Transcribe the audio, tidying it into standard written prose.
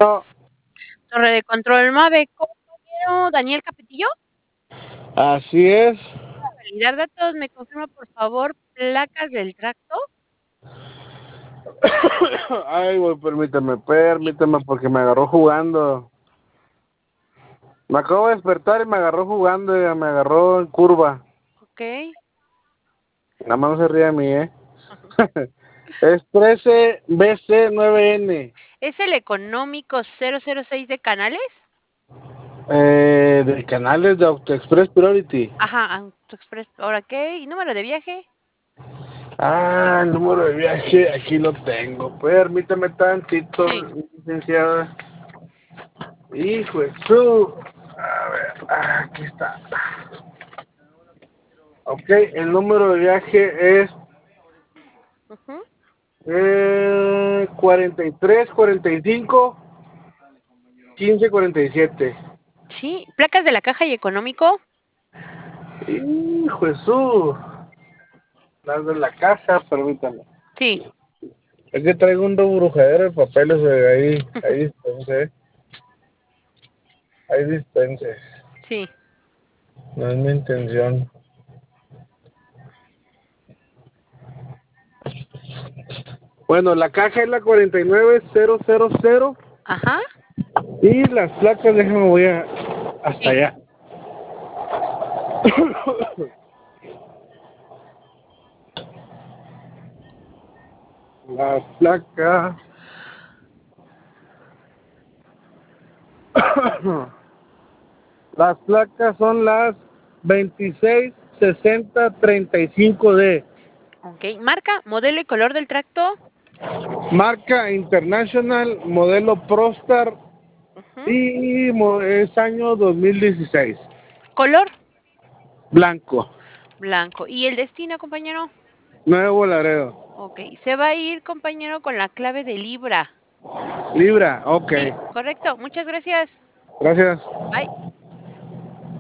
No, Torre de control MAVE, compañero Daniel Capetillo. así es. Validar datos, me confirma por favor placas del tracto. Ay, güey, permíteme, porque me agarró jugando. Me acabo de despertar y me agarró jugando, me agarró en curva. Ok. Nada más no se ríe de mí, ¿eh? Es 13BC9N. ¿Es el económico 006 de canales? De canales de AutoExpress Priority. Ajá, AutoExpress. ¿Ahora qué? ¿Y número de viaje? Ah, el número de viaje, aquí lo tengo. Permítame tantito, Sí. licenciada. Hijo de su... A ver, aquí está. Ok, el número de viaje es 43 45 15 47. Sí. ¿Placas de la caja y económico? Hijo de su... Las de la caja, permítame. Sí. Es que traigo un reburujadero de papeles, ahí dispense. Ahí dispense. Sí. No es mi intención. Bueno, la caja es la 49000 Ajá. y las placas, déjame voy hasta Sí. allá. Las placas. Las placas son las 266035D. Ok. Marca, modelo y color del tracto. Marca International, modelo Prostar Ujú. y es año 2016. Color Blanco. blanco. ¿Y el destino, compañero? Nuevo Laredo. Ok. Se va a ir, compañero, con la clave de Libra. Libra, ok. Sí, correcto. Muchas gracias. Gracias. Bye.